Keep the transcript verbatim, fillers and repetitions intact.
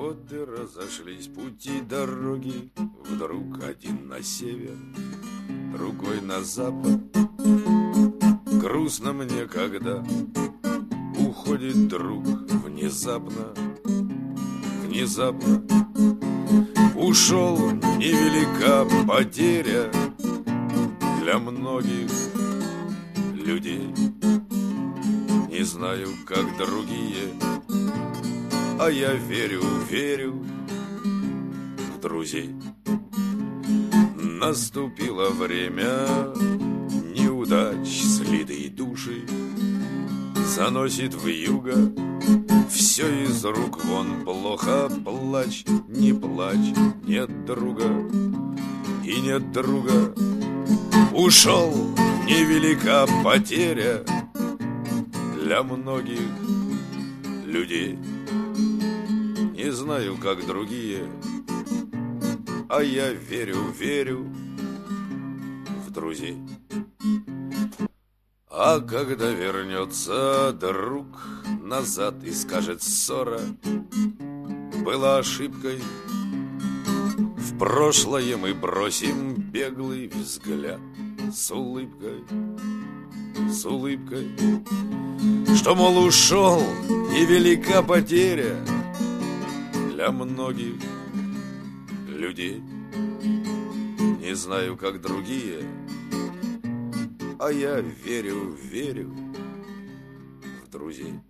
Вот и разошлись пути дороги, вдруг один на север, другой на запад. Грустно мне, когда уходит друг внезапно, внезапно. Ушел, невелика потеря для многих людей. Не знаю, как другие, а я верю, верю в друзей. Наступило время неудач, слитые души заносит вьюга. Все из рук вон плохо, плачь, не плачь, нет друга и нет друга. Ушел, невелика потеря для многих людей. Не знаю, как другие, а я верю, верю в друзей. А когда вернется друг назад и скажет: ссора была ошибкой, в прошлое мы бросим беглый взгляд с улыбкой, с улыбкой, что, мол, ушел, невелика потеря для многих людей. Не знаю, как другие, а я верю, верю в друзей.